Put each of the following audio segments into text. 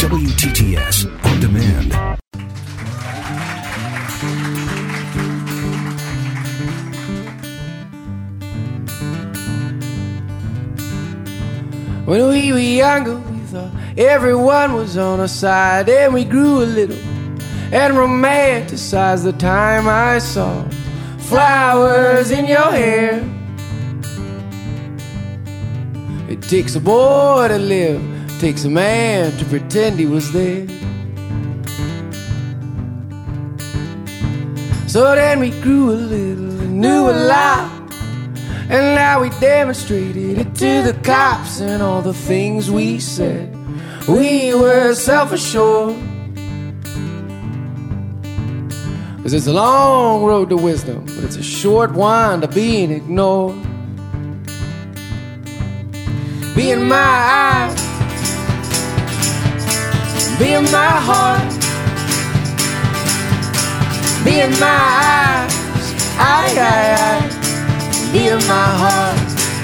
WTTS On Demand. When we were younger, we thought everyone was on our side, and we grew a little and romanticized the time I saw flowers in your hair. It takes a boy to live, takes a man to pretend he was there. So then we grew a little and knew a lot, and now we demonstrated it to the cops, and all the things we said, we were self-assured. 'Cause it's a long road to wisdom, but it's a short one to being ignored. Be in my eyes, be in my heart, be in my eyes, I. Be in my heart.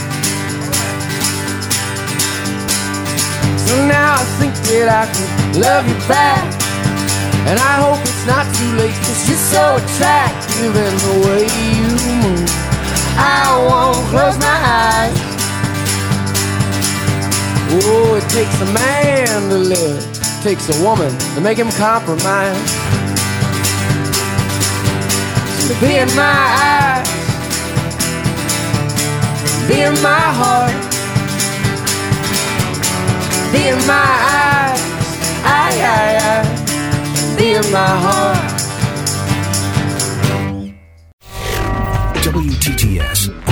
So now I think that I can love you back, and I hope it's not too late, 'cause you're so attractive in the way you move. I won't close my eyes. Oh, it takes a man to live, it takes a woman to make him compromise. So be in my eyes, be in my heart, be in my eyes, I, be in my heart. WTTS